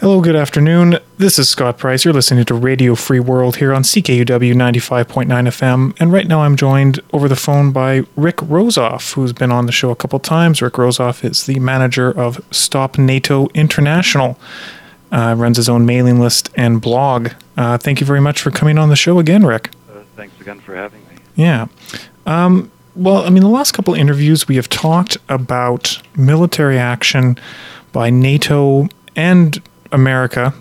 Hello, good afternoon. This is Scott Price. You're listening to Radio Free World here on CKUW 95.9 FM. And right now I'm joined over the phone by Rick Rozoff, who's been on the show a couple times. Rick Rozoff is the manager of Stop NATO International. Runs his own mailing list and blog. Thank you very much for coming on the show again, Rick. Thanks again for having me. Yeah. Well, I mean, the last couple of interviews we have talked about military action by NATO and America,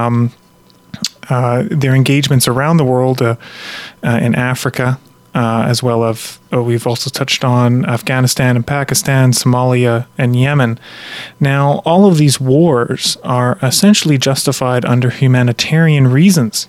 their engagements around the world, in Africa, as well as we've also touched on Afghanistan and Pakistan, Somalia, and Yemen. Now, all of these wars are essentially justified under humanitarian reasons,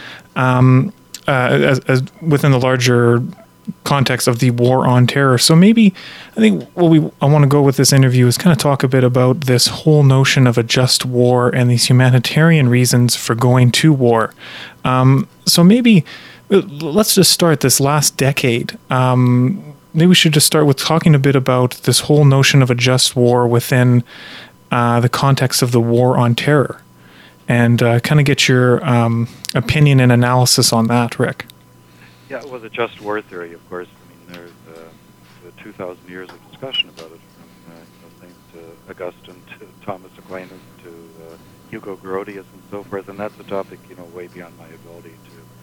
as within the larger context of the war on terror. So maybe I think I want to go with this interview is kind of talk a bit about this whole notion of a just war and these humanitarian reasons for going to war. So maybe let's just start this last decade. Maybe we should just start with talking a bit about this whole notion of a just war within the context of the war on terror, and kind of get your opinion and analysis on that, Rick. Yeah, well, the just war theory, of course. I mean, there's 2,000 years of discussion about it, from St. Augustine to Thomas Aquinas to Hugo Grotius and so forth, and that's a topic, way beyond my ability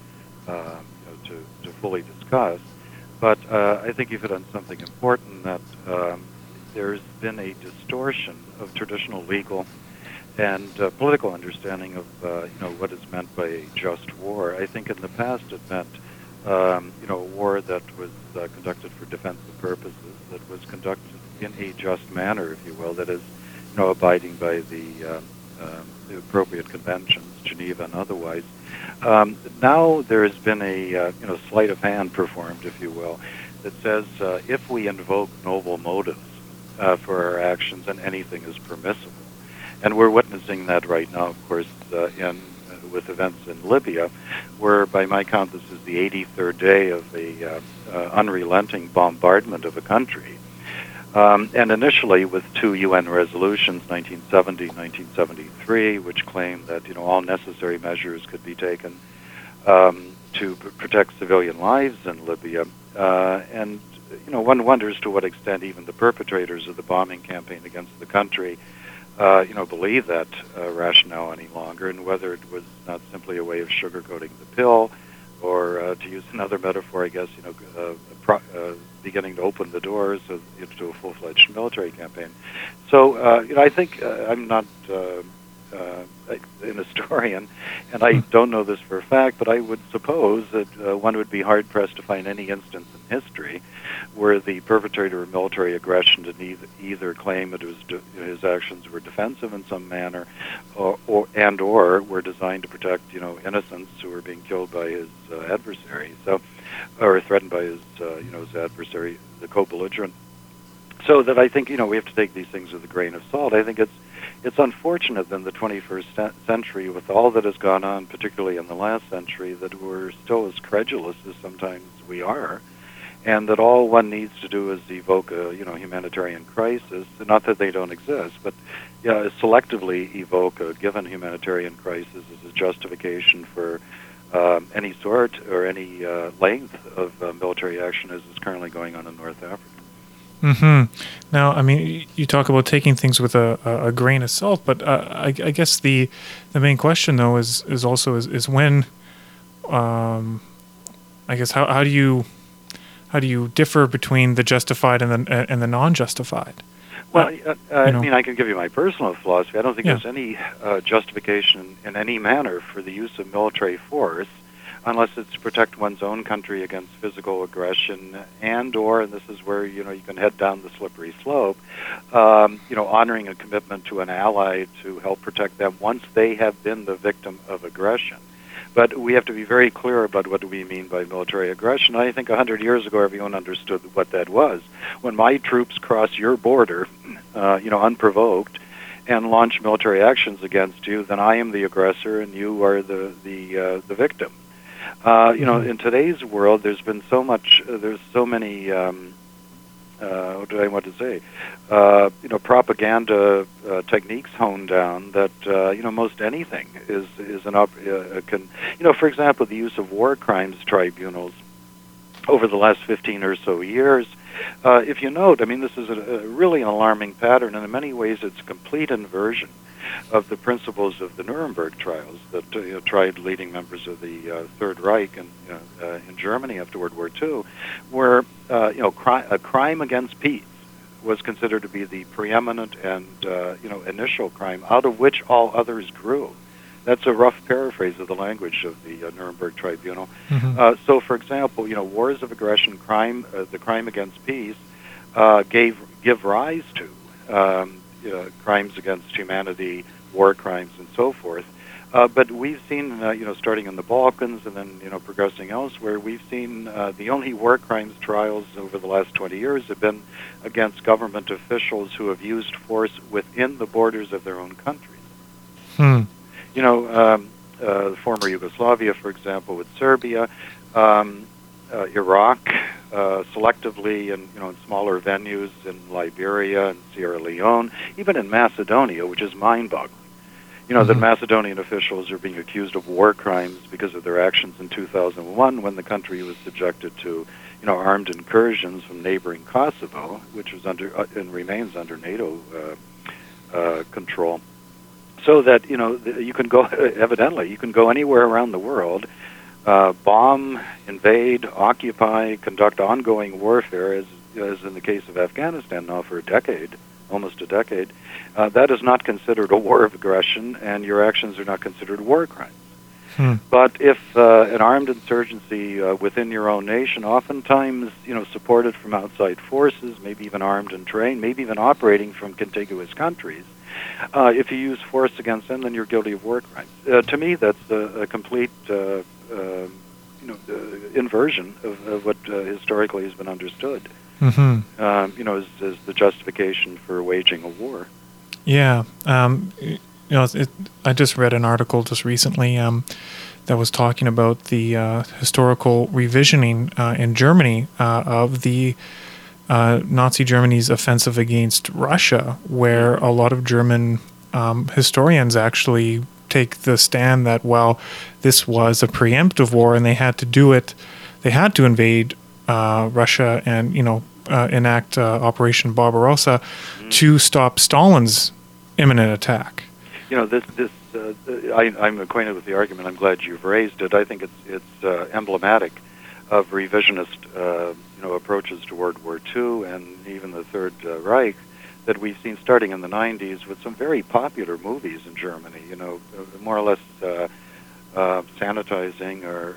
to fully discuss. But I think you've hit on something important, that there's been a distortion of traditional legal and political understanding of what is meant by a just war. I think in the past it meant a war that was conducted for defensive purposes, that was conducted in a just manner, if you will, that is, abiding by the appropriate conventions, Geneva and otherwise. Now there has been a sleight of hand performed, if you will, that says if we invoke noble motives for our actions, then anything is permissible. And we're witnessing that right now, of course, with events in Libya, where by my count this is the 83rd day of a unrelenting bombardment of a country. And initially with two UN resolutions, 1970, 1973, which claimed that all necessary measures could be taken to protect civilian lives in Libya. And one wonders to what extent even the perpetrators of the bombing campaign against the country believe that rationale any longer, and whether it was not simply a way of sugarcoating the pill, or to use another metaphor, I guess, beginning to open the doors to a full-fledged military campaign. So, I think I'm not an historian, and I don't know this for a fact, but I would suppose that one would be hard-pressed to find any instance in history where the perpetrator of military aggression did either claim that his actions were defensive in some manner, or were designed to protect innocents who were being killed by his adversary, or threatened by his his adversary, the co-belligerent. So that I think we have to take these things with a grain of salt. I think it's unfortunate in the 21st century, with all that has gone on, particularly in the last century, that we're still as credulous as sometimes we are, and that all one needs to do is evoke a humanitarian crisis. Not that they don't exist, but selectively evoke a given humanitarian crisis as a justification for any sort or any length of military action as is currently going on in North Africa. Mm-hmm. Now, I mean, you talk about taking things with a grain of salt, but I guess the main question though is when, I guess how do you differ between the justified and the non-justified? Well, I mean, I can give you my personal philosophy. I don't think there's any justification in any manner for the use of military force, unless it's to protect one's own country against physical aggression, and this is where you can head down the slippery slope, honoring a commitment to an ally to help protect them once they have been the victim of aggression. But we have to be very clear about what we mean by military aggression. I think 100 years ago, everyone understood what that was. When my troops cross your border, unprovoked, and launch military actions against you, then I am the aggressor and you are the victim. In today's world, there's been so many what do I want to say? Propaganda techniques honed down that most anything is can, for example, the use of war crimes tribunals over the last 15 or so years. If you note, I mean, this is a really an alarming pattern, and in many ways it's a complete inversion of the principles of the Nuremberg trials that tried leading members of the Third Reich in Germany after World War II, where a crime against peace was considered to be the preeminent and initial crime out of which all others grew. That's a rough paraphrase of the language of the Nuremberg Tribunal. Mm-hmm. So, for example, wars of aggression, the crime against peace, give rise to crimes against humanity, war crimes, and so forth. But we've seen, starting in the Balkans and then, progressing elsewhere, we've seen the only war crimes trials over the last 20 years have been against government officials who have used force within the borders of their own countries. Former Yugoslavia, for example, with Serbia, Iraq, selectively in smaller venues in Liberia and Sierra Leone, even in Macedonia, which is mind-boggling. That Macedonian officials are being accused of war crimes because of their actions in 2001 when the country was subjected to, armed incursions from neighboring Kosovo, which was under and remains under NATO control. So that, you can go, evidently, you can go anywhere around the world, bomb, invade, occupy, conduct ongoing warfare, as in the case of Afghanistan now for almost a decade. That is not considered a war of aggression, and your actions are not considered war crimes. But if an armed insurgency within your own nation, oftentimes, supported from outside forces, maybe even armed and trained, maybe even operating from contiguous countries, if you use force against them, then you're guilty of war crimes. To me, that's a complete, inversion of what historically has been understood. As the justification for waging a war. Yeah, I just read an article just recently that was talking about the historical revisioning in Germany of the Nazi Germany's offensive against Russia, where a lot of German historians actually take the stand that, well, this was a preemptive war and they had to do it. They had to invade Russia and, enact Operation Barbarossa to stop Stalin's imminent attack. I'm acquainted with the argument. I'm glad you've raised it. I think it's emblematic of revisionist, approaches to World War II and even the Third Reich that we've seen starting in the 90s with some very popular movies in Germany. More or less sanitizing or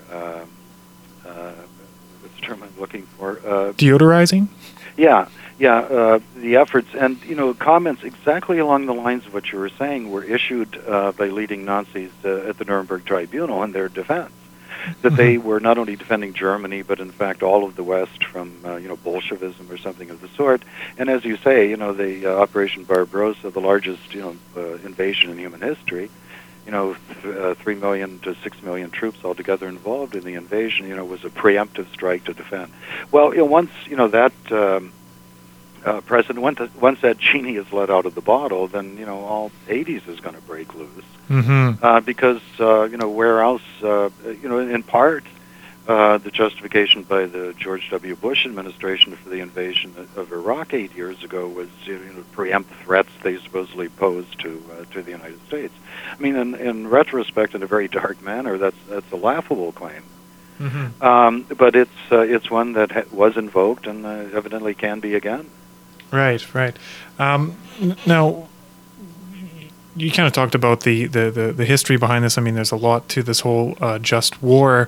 what's the term I'm looking for? Deodorizing? Yeah. The efforts and comments exactly along the lines of what you were saying were issued by leading Nazis at the Nuremberg Tribunal in their defense. That they were not only defending Germany, but in fact all of the West from Bolshevism or something of the sort. And as you say, the Operation Barbarossa, the largest invasion in human history. 3 million to 6 million troops altogether involved in the invasion. Was a preemptive strike to defend. Well, once that president, once that genie is let out of the bottle, then all Hades is going to break loose. Because where else? In part, the justification by the George W. Bush administration for the invasion of Iraq 8 years ago was preempt threats they supposedly posed to the United States. I mean, in retrospect, in a very dark manner, that's a laughable claim. But it's one that was invoked and evidently can be again. Right. Now, you kind of talked about the history behind this. I mean, there's a lot to this whole just war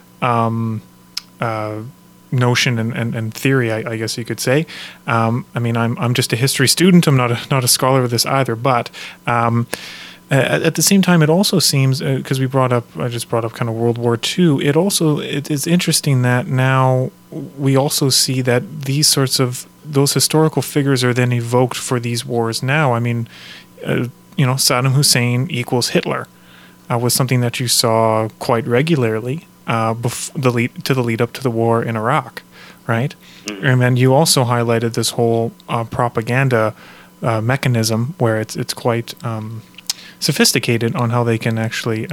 notion and theory, I guess you could say. I mean, I'm just a history student. I'm not a scholar of this either. But at the same time, it also seems, because I just brought up kind of World War II. It is interesting that now we also see that those historical figures are then evoked for these wars now. I mean, Saddam Hussein equals Hitler was something that you saw quite regularly to the lead up to the war in Iraq, right? And then you also highlighted this whole propaganda mechanism where it's quite sophisticated on how they can actually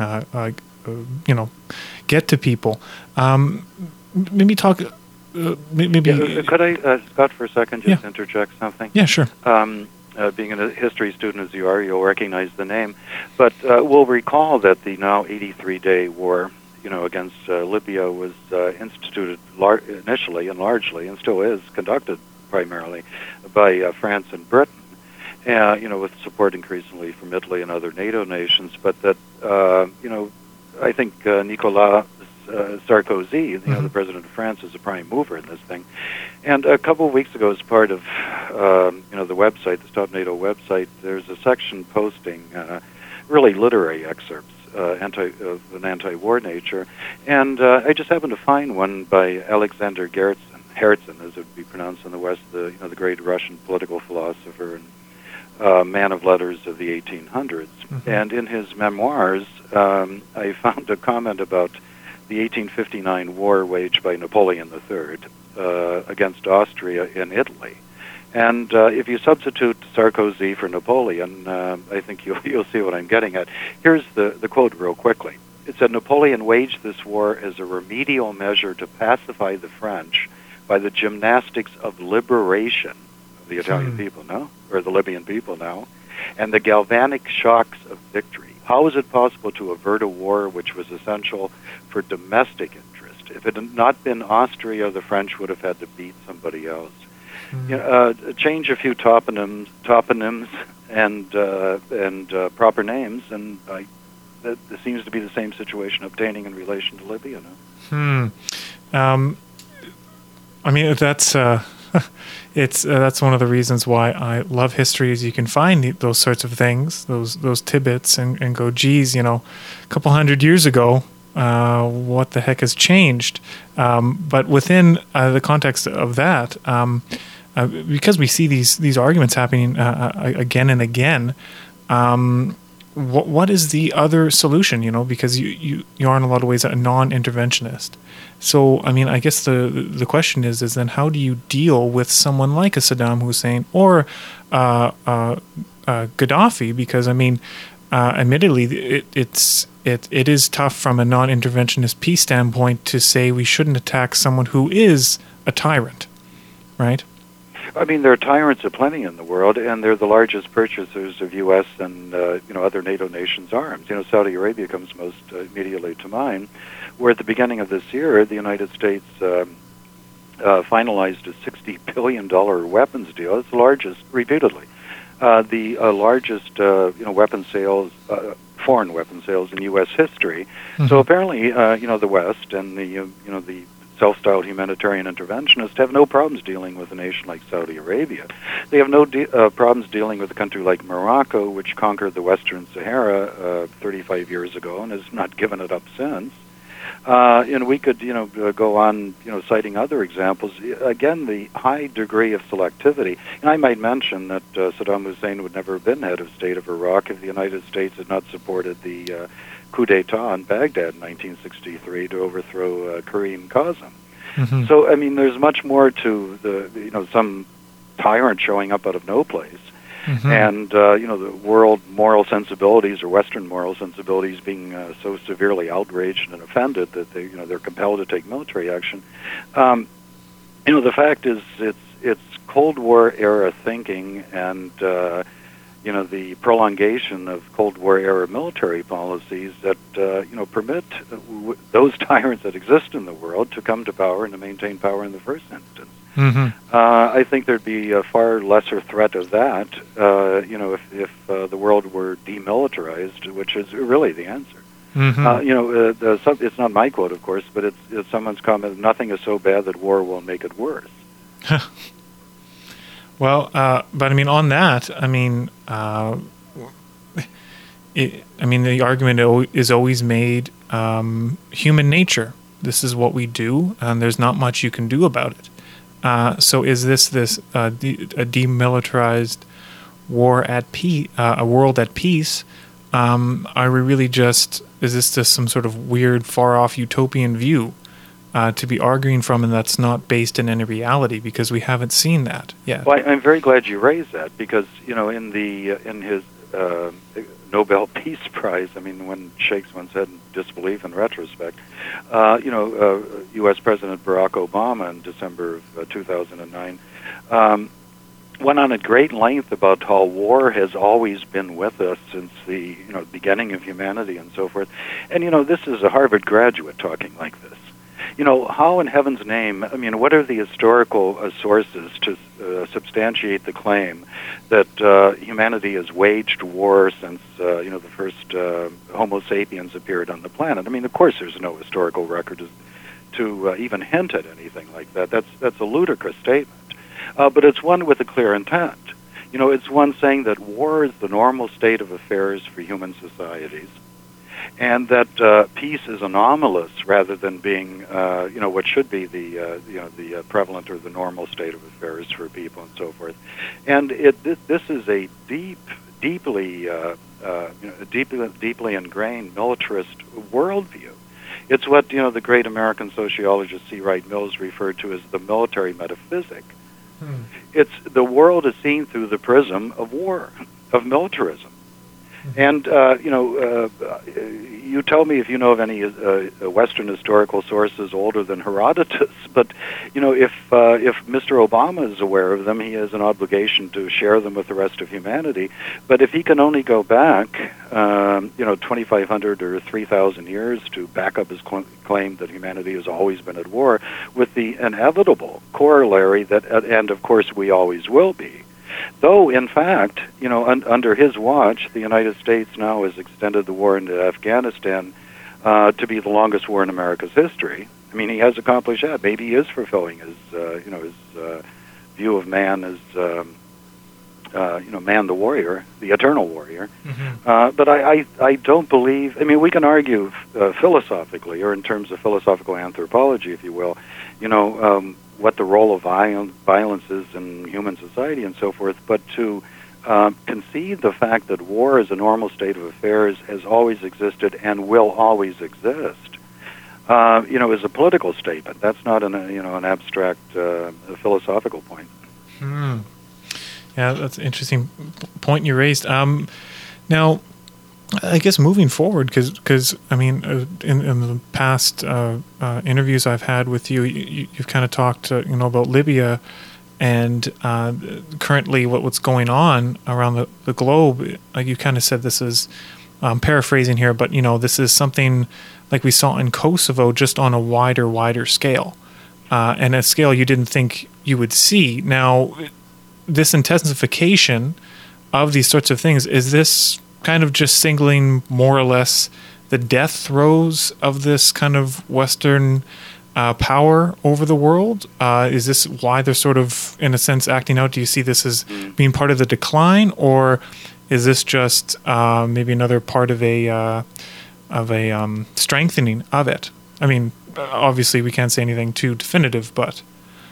get to people. Maybe talk. Could I, Scott, for a second, just interject something? Yeah, sure. Being a history student as you are, you'll recognize the name. But we'll recall that the now 83-day war, against Libya was instituted initially and largely, and still is, conducted primarily by France and Britain, with support increasingly from Italy and other NATO nations. But that, I think Nicolas Sarkozy, the president of France, is a prime mover in this thing. And a couple of weeks ago, as part of the website, the Stop NATO website, there's a section posting really literary excerpts of an anti-war nature, and I just happened to find one by Alexander Herzen, as it would be pronounced in the West, the great Russian political philosopher and man of letters of the 1800s. And in his memoirs, I found a comment about the 1859 war waged by Napoleon III against Austria in Italy. And if you substitute Sarkozy for Napoleon, I think you'll see what I'm getting at. Here's the quote real quickly. It said, "Napoleon waged this war as a remedial measure to pacify the French by the gymnastics of liberation of the Italian people now, or the Libyan people now, and the galvanic shocks of victory. How is it possible to avert a war which was essential for domestic interest? If it had not been Austria, the French would have had to beat somebody else." Change a few toponyms and proper names, and that seems to be the same situation obtaining in relation to Libya now. I mean, that's that's one of the reasons why I love history, is you can find those sorts of things, those tidbits, and go, geez, a couple hundred years ago, what the heck has changed? But within the context of that, because we see these arguments happening again and again, what is the other solution? Because you are in a lot of ways a non-interventionist. So, I mean, I guess the question is then how do you deal with someone like a Saddam Hussein or Gaddafi? Because, I mean, admittedly, it is tough from a non-interventionist peace standpoint to say we shouldn't attack someone who is a tyrant, right? I mean, there are tyrants aplenty in the world, and they're the largest purchasers of U.S. and other NATO nations' arms. Saudi Arabia comes most immediately to mind, where at the beginning of this year, the United States finalized a $60 billion weapons deal. It's the largest, repeatedly, the largest weapon sales, foreign weapon sales in U.S. history. So apparently, the West and the self-styled humanitarian interventionists have no problems dealing with a nation like Saudi Arabia. They have no problems dealing with a country like Morocco, which conquered the Western Sahara 35 years ago and has not given it up since. And we could, go on, citing other examples. Again, the high degree of selectivity. And I might mention that Saddam Hussein would never have been head of state of Iraq if the United States had not supported the coup d'etat in Baghdad in 1963 to overthrow Karim Qasem. So, I mean, there's much more to the, some tyrant showing up out of no place. And, the world moral sensibilities or Western moral sensibilities being so severely outraged and offended that they're compelled to take military action. The fact is it's Cold War era thinking and, the prolongation of Cold War era military policies that, permit those tyrants that exist in the world to come to power and to maintain power in the first instance. I think there'd be a far lesser threat of that, if the world were demilitarized, which is really the answer. It's not my quote, of course, but it's someone's comment, "Nothing is so bad that war will make it worse." Well, but I mean, on that, I mean, the argument is always made, human nature. This is what we do, and there's not much you can do about it. So is this a demilitarized war at peace, a world at peace? Are we really is this just some sort of weird, far-off utopian view to be arguing from, and that's not based in any reality, because we haven't seen that yet. Well, I'm very glad you raised that, because in his Nobel Peace Prize, I mean, one shakes one's head in disbelief in retrospect. U.S. President Barack Obama in December of 2009 went on at great length about how war has always been with us since the beginning of humanity and so forth. And this is a Harvard graduate talking like this. How in heaven's name, I mean, what are the historical sources to substantiate the claim that humanity has waged war since, the first Homo sapiens appeared on the planet? I mean, of course there's no historical record to even hint at anything like that. That's a ludicrous statement. But it's one with a clear intent. It's one saying that war is the normal state of affairs for human societies, and that peace is anomalous rather than being, what should be the prevalent or the normal state of affairs for people and so forth. And this is a deeply ingrained militarist worldview. It's what the great American sociologist C. Wright Mills referred to as the military metaphysic. It's the world is seen through the prism of war, of militarism. And, you tell me if you know of any Western historical sources older than Herodotus, but, if Mr. Obama is aware of them, he has an obligation to share them with the rest of humanity. But if he can only go back, 2,500 or 3,000 years to back up his claim that humanity has always been at war, with the inevitable corollary that, and of course we always will be. Though, in fact, under his watch, the United States now has extended the war into Afghanistan to be the longest war in America's history. I mean, he has accomplished that. Maybe he is fulfilling his view of man as, man the warrior, the eternal warrior. Mm-hmm. But I don't believe. I mean, we can argue philosophically, or in terms of philosophical anthropology, if you will, what the role of violence is in human society and so forth, but to concede the fact that war is a normal state of affairs, has always existed and will always exist, is a political statement. That's not an abstract philosophical point. Yeah, that's an interesting point you raised. Now, I guess moving forward, because I mean, in the past interviews I've had with you, you've kind of talked, about Libya, and currently what's going on around the globe. You kind of said this is, I'm paraphrasing here, but this is something like we saw in Kosovo, just on a wider scale, and a scale you didn't think you would see. Now, this intensification of these sorts of things, is this kind of just singling more or less the death throes of this kind of Western power over the world? Is this why they're sort of, in a sense, acting out? Do you see this as being part of the decline, or is this just maybe another part of a strengthening of it? I mean, obviously we can't say anything too definitive, but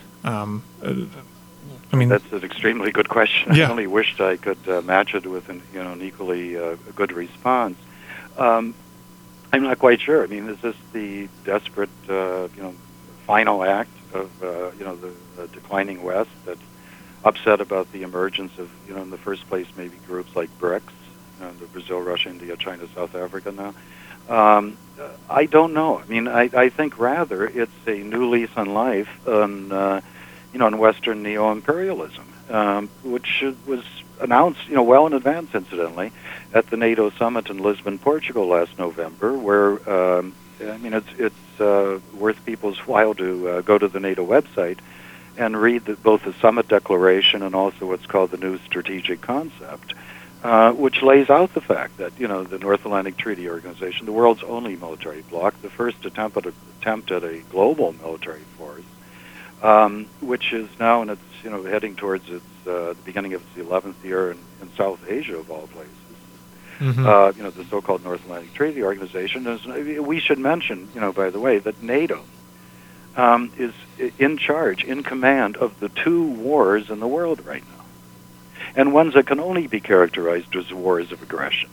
I mean, that's an extremely good question. Yeah. I only wished I could match it with an equally good response. I'm not quite sure. I mean, is this the desperate final act of the declining West that's upset about the emergence of in the first place maybe groups like BRICS, the Brazil, Russia, India, China, South Africa now. I don't know. I mean, I think rather it's a new lease on life on in Western neo-imperialism, which was announced, well in advance, incidentally, at the NATO summit in Lisbon, Portugal last November, where, it's worth people's while to go to the NATO website and read both the summit declaration and also what's called the new strategic concept, which lays out the fact that, the North Atlantic Treaty Organization, the world's only military bloc, the first attempt at a global military force, which is now in its, heading towards its the beginning of its 11th year in South Asia, of all places. Mm-hmm. The so-called North Atlantic Treaty Organization. We should mention, by the way, that NATO is in charge, in command of the two wars in the world right now, and ones that can only be characterized as wars of aggression.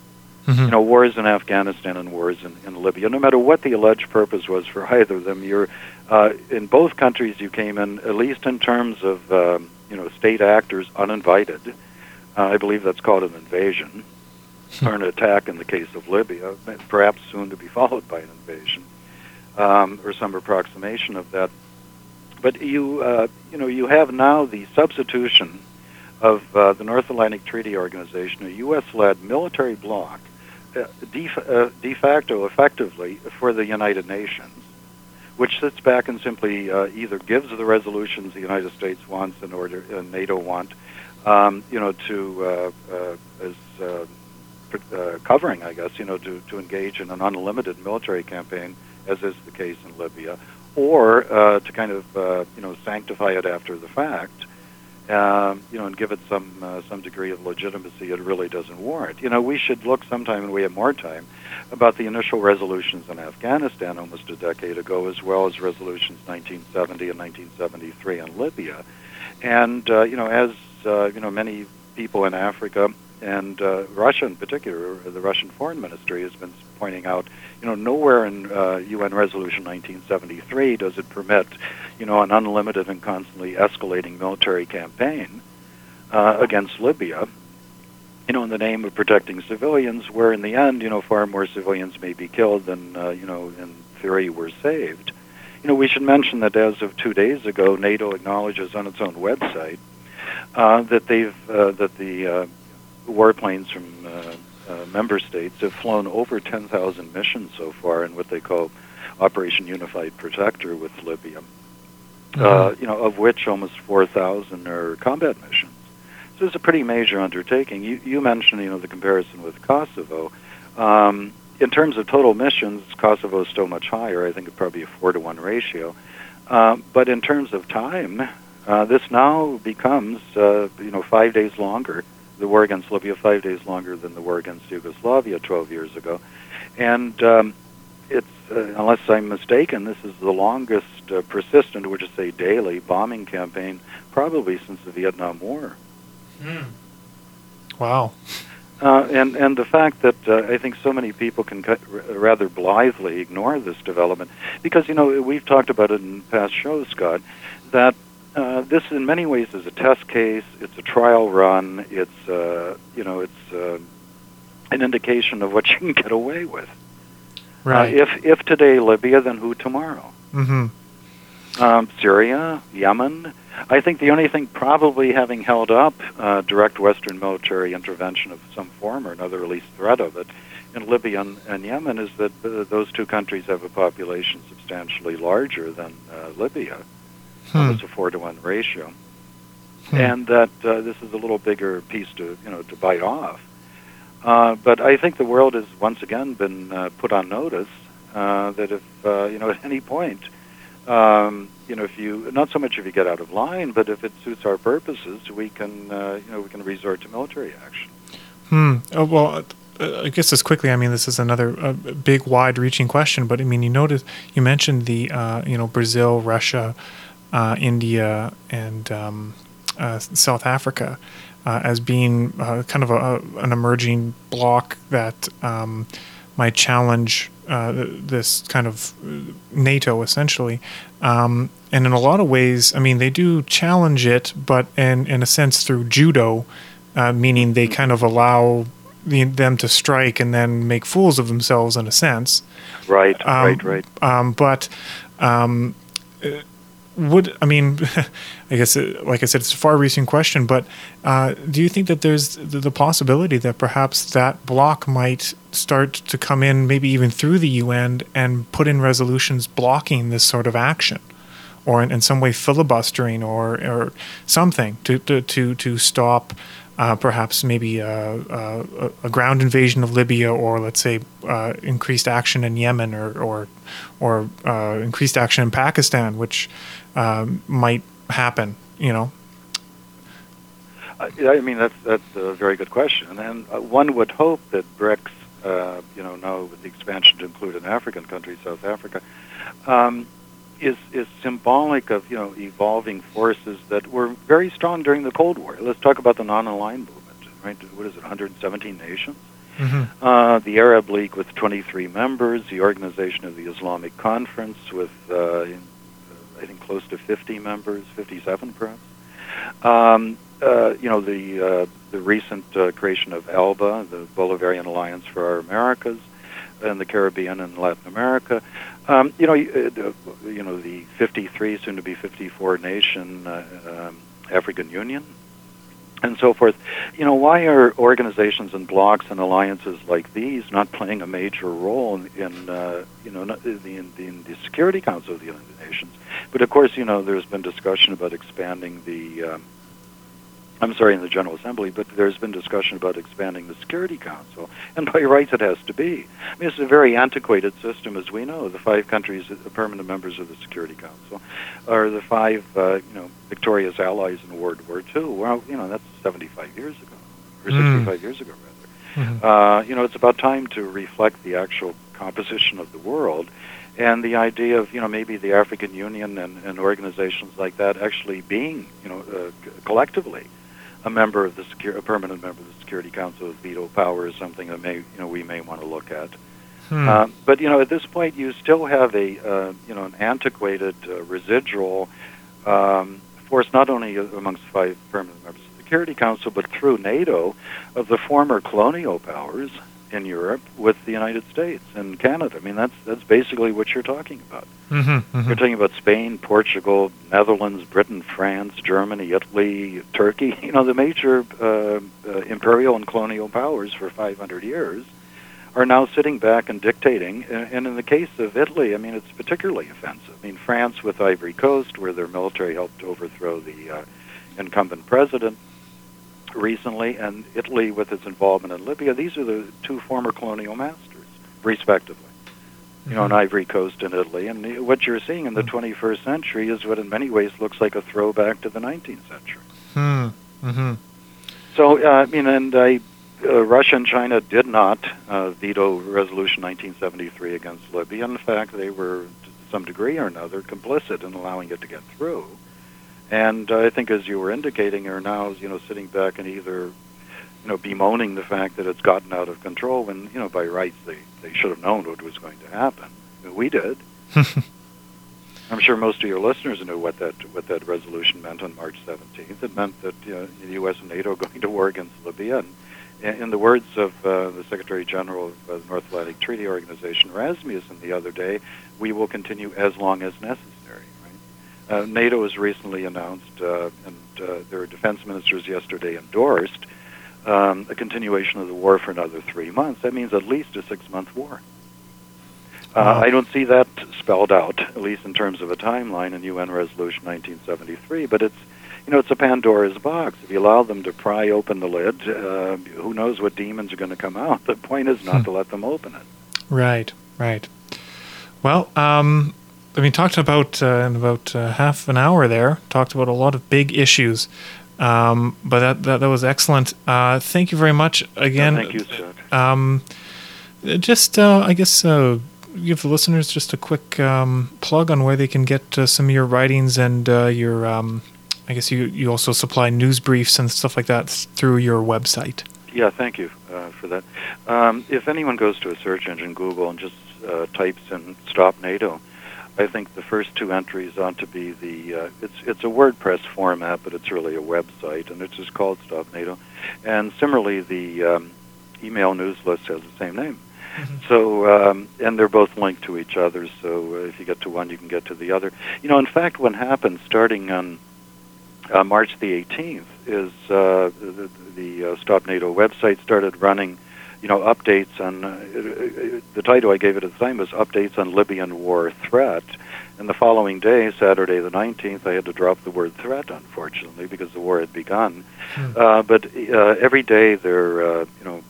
Mm-hmm. You know, wars in Afghanistan and wars in Libya. No matter what the alleged purpose was for either of them, you're in both countries you came in, at least in terms of state actors, uninvited. I believe that's called an invasion or an attack in the case of Libya, perhaps soon to be followed by an invasion or some approximation of that. But you have now the substitution of the North Atlantic Treaty Organization, a U.S.-led military bloc, de facto, effectively, for the United Nations, which sits back and simply either gives the resolutions the United States wants and NATO want, covering, I guess, to engage in an unlimited military campaign, as is the case in Libya, or to kind of sanctify it after the fact, and give it some degree of legitimacy it really doesn't warrant. We should look sometime when we have more time about the initial resolutions in Afghanistan almost a decade ago, as well as resolutions 1970 and 1973 in Libya. And as many people in Africa and Russia in particular, the Russian Foreign Ministry has been pointing out, nowhere in UN Resolution 1973 does it permit, an unlimited and constantly escalating military campaign against Libya, in the name of protecting civilians, where in the end, far more civilians may be killed than, in theory, were saved. We should mention that as of 2 days ago, NATO acknowledges on its own website that the warplanes from member states have flown over 10,000 missions so far in what they call Operation Unified Protector with Libya, of which almost 4,000 are combat missions. So it's a pretty major undertaking. You mentioned, the comparison with Kosovo. In terms of total missions, Kosovo is still much higher. I think it's probably a 4-to-1 ratio. But in terms of time, this now becomes, 5 days longer. The war against Libya 5 days longer than the war against Yugoslavia 12 years ago. And it's, unless I'm mistaken, this is the longest persistent, would you say daily, bombing campaign probably since the Vietnam War. Wow. And the fact that I think so many people can rather blithely ignore this development, because, we've talked about it in past shows, Scott, that this in many ways is a test case, it's a trial run, it's an indication of what you can get away with. Right. If today Libya, then who tomorrow? Mm-hmm. Syria, Yemen. I think the only thing probably having held up direct Western military intervention of some form or another, at least threat of it, in Libya and Yemen is that those two countries have a population substantially larger than Libya. It's a 4-to-1 ratio, and that this is a little bigger piece to bite off. But I think the world has once again been put on notice that if at any point, if you not so much if you get out of line, but if it suits our purposes, we can resort to military action. Well, I guess as quickly. I mean, this is another big, wide-reaching question. But I mean, you mentioned the Brazil, Russia, India, and South Africa as being kind of an emerging bloc that might challenge this kind of NATO, essentially. And in a lot of ways, I mean, they do challenge it, but in a sense through judo, meaning they kind of allow them to strike and then make fools of themselves in a sense. Right. But I guess, like I said, it's a far-reaching question, but do you think that there's the possibility that perhaps that bloc might start to come in, maybe even through the UN, and put in resolutions blocking this sort of action, or in some way filibustering or something to stop perhaps maybe a ground invasion of Libya, or let's say increased action in Yemen, or increased action in Pakistan, which might happen, I mean, that's a very good question, and one would hope that BRICS, now with the expansion to include an African country, South Africa, is symbolic of evolving forces that were very strong during the Cold War. Let's talk about the non-aligned movement, right? What is it, 117 nations? the Arab League with 23 members, the Organization of the Islamic Conference with, I think, close to 50 members, 57 perhaps. The recent creation of ALBA, the Bolivarian Alliance for Our Americas, and the Caribbean and Latin America. The 53, soon to be 54 nation African Union, and so forth. Why are organizations and blocs and alliances like these not playing a major role in the Security Council of the United Nations? But of course, there's been discussion about expanding in the General Assembly, but there's been discussion about expanding the Security Council, and by rights it has to be. I mean, it's a very antiquated system, as we know. The 5 countries, the permanent members of the Security Council, are the 5, victorious allies in World War II. Well, that's 75 years ago, or 65 years ago, rather. It's about time to reflect the actual composition of the world, and the idea of, maybe the African Union and organizations like that actually being, collectively, a permanent member of the Security Council with veto power is something that we may want to look at. But at this point, you still have an antiquated residual force, not only amongst 5 permanent members of the Security Council, but through NATO, of the former colonial powers in Europe with the United States and Canada. I mean, that's basically what you're talking about. You're talking about Spain, Portugal, Netherlands, Britain, France, Germany, Italy, Turkey. The major imperial and colonial powers for 500 years are now sitting back and dictating. And in the case of Italy, I mean, it's particularly offensive. I mean, France with Ivory Coast, where their military helped overthrow the incumbent president recently, and Italy with its involvement in Libya. These are the 2 former colonial masters, respectively. In Ivory Coast and Italy. And what you're seeing in the 21st century is what in many ways looks like a throwback to the 19th century. So, Russia and China did not veto Resolution 1973 against Libya. In fact, they were, to some degree or another, complicit in allowing it to get through. And I think, as you were indicating, are now, sitting back and either, bemoaning the fact that it's gotten out of control when, by rights they should have known what was going to happen. We did. I'm sure most of your listeners knew what that resolution meant on March 17th. It meant that the U.S. and NATO are going to war against Libya. And in the words of the Secretary General of the North Atlantic Treaty Organization, Rasmussen, the other day, we will continue as long as necessary. NATO has recently announced, and their defense ministers yesterday endorsed, a continuation of the war for another 3 months. That means at least a 6-month war. I don't see that spelled out, at least in terms of a timeline in UN Resolution 1973, but it's a Pandora's box. If you allow them to pry open the lid, who knows what demons are going to come out. The point is not to let them open it. Right. Well, talked about in about half an hour there, talked about a lot of big issues, but that was excellent. Thank you very much again. Thank you, Scott. Give the listeners just a quick plug on where they can get some of your writings and your, I guess you also supply news briefs and stuff like that through your website. Yeah, thank you for that. If anyone goes to a search engine, Google, and just types in Stop NATO, I think the first 2 entries ought to be it's a WordPress format, but it's really a website, and it's just called Stop NATO. And similarly, the email news list has the same name. So, and they're both linked to each other, so if you get to one, you can get to the other. In fact, what happened starting on March the 18th is the Stop NATO website started running, updates on, the title I gave it at the time was Updates on Libyan War Threat. And the following day, Saturday the 19th, I had to drop the word threat, unfortunately, because the war had begun. But every day there,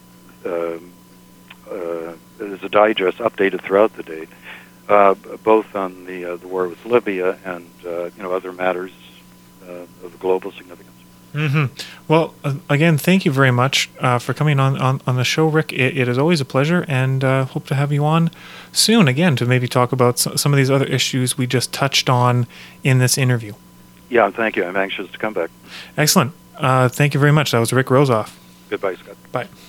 there's a digest updated throughout the day, both on the war with Libya and other matters of global significance. Well, again, thank you very much for coming on the show, Rick. It is always a pleasure, and hope to have you on soon again to maybe talk about some of these other issues we just touched on in this interview. Yeah, thank you. I'm anxious to come back. Excellent. Thank you very much. That was Rick Rozoff. Goodbye, Scott. Bye.